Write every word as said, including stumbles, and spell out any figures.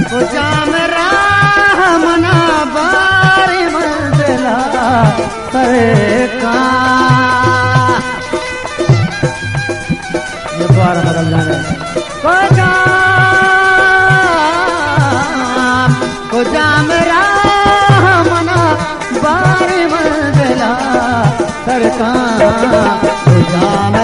जाम राह मना बारी मंजिला सरकार ये द्वार बदल जाने को जाम को जाम राह मना बारी मंजिला सरकार को जाम